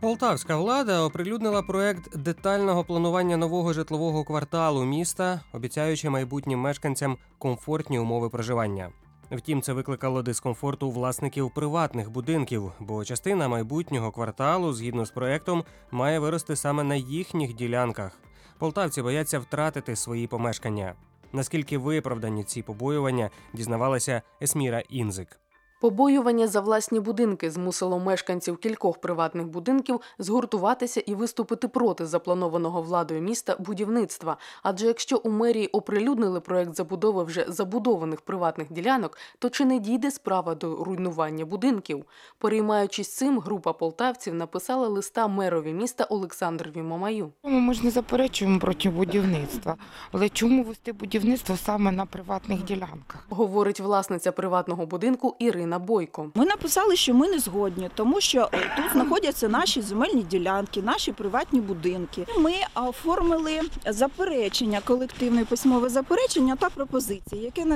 Полтавська влада оприлюднила проект детального планування нового житлового кварталу міста, обіцяючи майбутнім мешканцям комфортні умови проживання. Втім, це викликало дискомфорт у власників приватних будинків, бо частина майбутнього кварталу, згідно з проектом, має вирости саме на їхніх ділянках. Полтавці бояться втратити свої помешкання. Наскільки виправдані ці побоювання, дізнавалася Есміра Інзик. Побоювання за власні будинки змусило мешканців кількох приватних будинків згуртуватися і виступити проти запланованого владою міста будівництва. Адже якщо у мерії оприлюднили проект забудови вже забудованих приватних ділянок, то чи не дійде справа до руйнування будинків? Переймаючись цим, група полтавців написала листа мерові міста Олександрові Мамаю. Ми ж не заперечуємо проти будівництва, але чому вести будівництво саме на приватних ділянках? Говорить власниця приватного будинку Ірина Бойко. Ми написали, що ми не згодні, тому що тут знаходяться наші земельні ділянки, наші приватні будинки. Ми оформили заперечення, колективне письмове заперечення та пропозиції, яке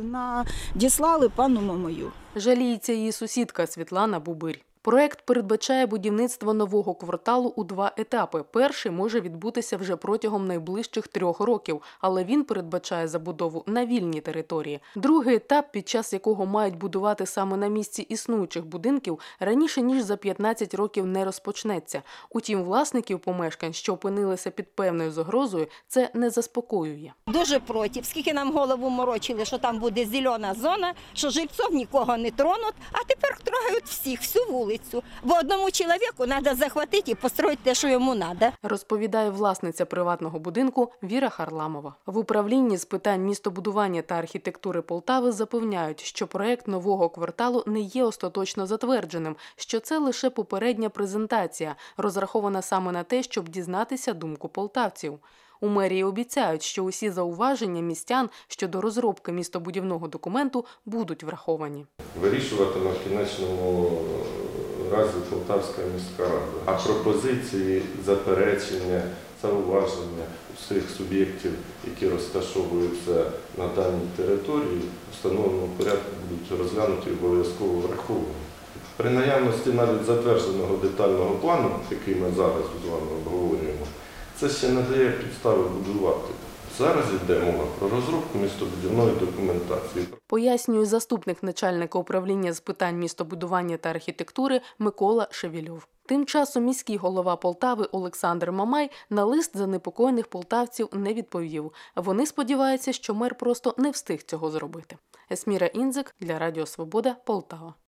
надіслали пану Мамаю. Жаліється її сусідка Світлана Бубирь. Проект передбачає будівництво нового кварталу у 2 етапи. Перший може відбутися вже протягом найближчих 3 років, але він передбачає забудову на вільній території. Другий етап, під час якого мають будувати саме на місці існуючих будинків, раніше ніж за 15 років не розпочнеться. Утім, власників помешкань, що опинилися під певною загрозою, це не заспокоює. Дуже проти. Скільки нам голову морочили, що там буде зелена зона, що жильців нікого не тронуть, а тепер трогають всіх, всю вулицю. Бо одному чоловіку треба захватити і построїти те, що йому треба. Розповідає власниця приватного будинку Віра Харламова. В управлінні з питань містобудування та архітектури Полтави запевняють, що проект нового кварталу не є остаточно затвердженим, що це лише попередня презентація, розрахована саме на те, щоб дізнатися думку полтавців. У мерії обіцяють, що усі зауваження містян щодо розробки містобудівного документу будуть враховані. Вирішуватиме в кінечному разі Полтавська міська рада. А пропозиції, заперечення, зауваження всіх суб'єктів, які розташовуються на даній території, в встановленому порядку будуть розглянуті і обов'язково враховані. При наявності навіть затвердженого детального плану, який ми зараз з вами обговорюємо, це ще не дає підстави будувати. Зараз йде мова про розробку містобудівної документації. Пояснює заступник начальника управління з питань містобудування та архітектури Микола Шевільов. Тим часом міський голова Полтави Олександр Мамай на лист занепокоєних полтавців не відповів. Вони сподіваються, що мер просто не встиг цього зробити. Есміра Інзик для Радіо Свобода, Полтава.